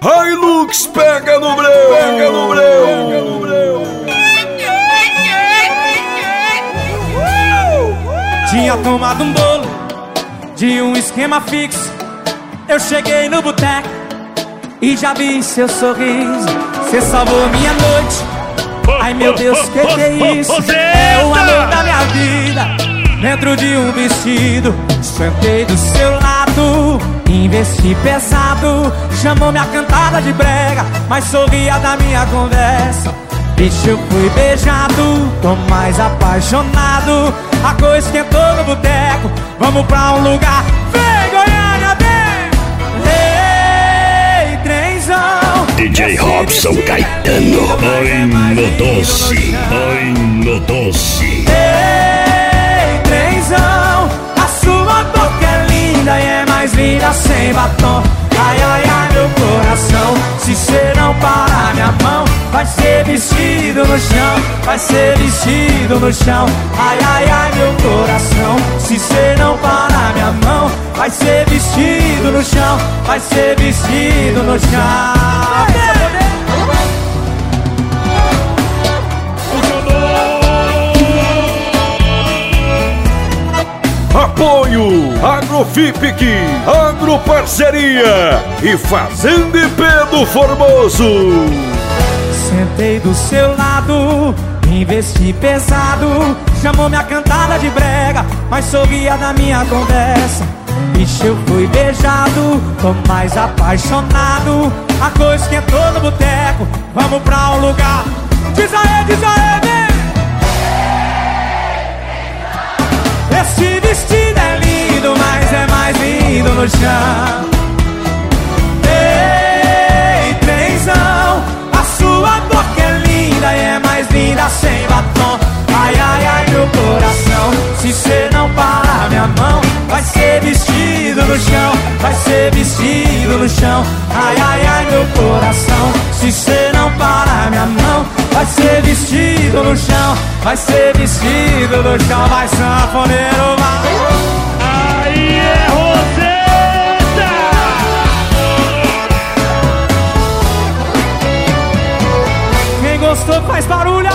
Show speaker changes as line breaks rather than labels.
Hilux pega no breu, pega no breu, pega no breu.
Tinha tomado um bolo de um esquema fixo. Eu cheguei no boteco e já vi seu sorriso. Cê salvou minha noite. Ai meu Deus, que é isso? É o amor da minha vida dentro de um vestido. Sentei do seu lado, investi pesado. Chamou minha cantada de brega, mas sorria da minha conversa. Bicho, eu fui beijado, tô mais apaixonado. A coisa esquentou no boteco, vamos pra um lugar. Vem, Goiânia, vem! Ei, trenzão.
DJ Robson Caetano. Ai, no doce, ai, no doce.
Ei, trenzão, a sua boca é linda e é mais linda sem batom. Ai, ai, ai, meu coração, se cê não parar minha mão, vai ser vestido no chão, vai ser vestido no chão. Ai, ai, ai, meu coração, se cê não parar minha mão, vai ser vestido no chão, vai ser vestido no chão.
Apoio Agrofipic, Agroparceria e Fazenda IP do Formoso.
Sentei do seu lado, investi pesado. Chamou minha cantada de brega, mas sorria da minha conversa. Bicho, eu fui beijado, tô mais apaixonado. A coisa esquentou no boteco, vamos pra um lugar. Diz aí, vem! Esse vestido é lindo, mas é mais lindo no chão. Ei, trenzão, a sua boca é linda e é mais linda sem batom. Ai, ai, ai, meu coração, se cê não parar minha mão, vai ser vestido no chão, vai ser vestido no chão. Ai, ai, ai, meu coração, se cê não parar minha mão, vai ser vestido no chão, vai ser vestido no chão. Vai, sanfoneiro, vai.
Aí é Roseta.
Quem gostou faz barulho.